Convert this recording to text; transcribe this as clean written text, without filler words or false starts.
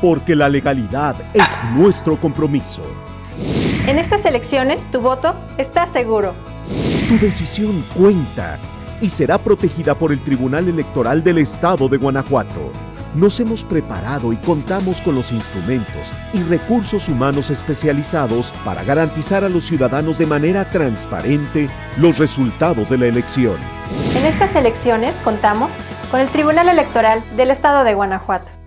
porque la legalidad es nuestro compromiso. En estas elecciones, tu voto está seguro. Tu decisión cuenta y será protegida por el Tribunal Electoral del Estado de Guanajuato. Nos hemos preparado y contamos con los instrumentos y recursos humanos especializados para garantizar a los ciudadanos de manera transparente los resultados de la elección. En estas elecciones contamos con el Tribunal Electoral del Estado de Guanajuato.